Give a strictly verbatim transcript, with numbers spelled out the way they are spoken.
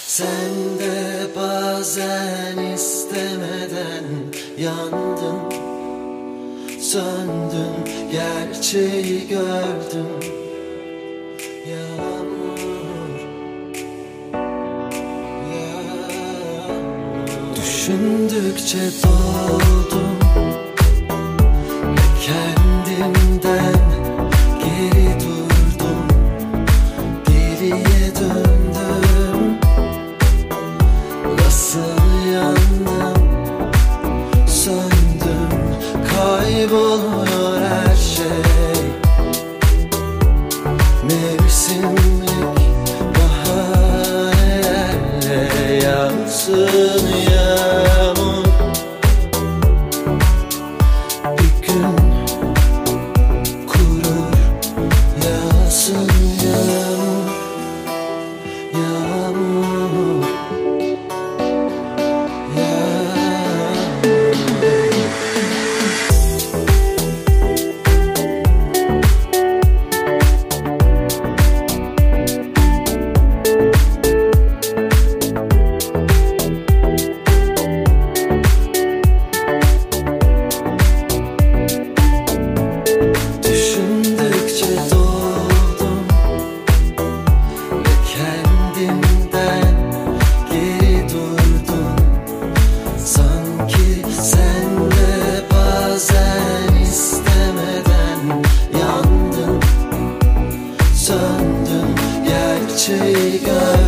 Sen de bazen istemeden yandın, söndün, gerçeği gördüm. Yağmur, yağmur. Düşündükçe doldum ve kendimden geri durdum, geriye döndüm. Nasıl yandım, söndüm, kayboluyor her şey. Mevsimlik bahanelerle yansın yağmur. Bir gün kurur, yağsın yağmur, yağmur, söndüm, gerçeği gör.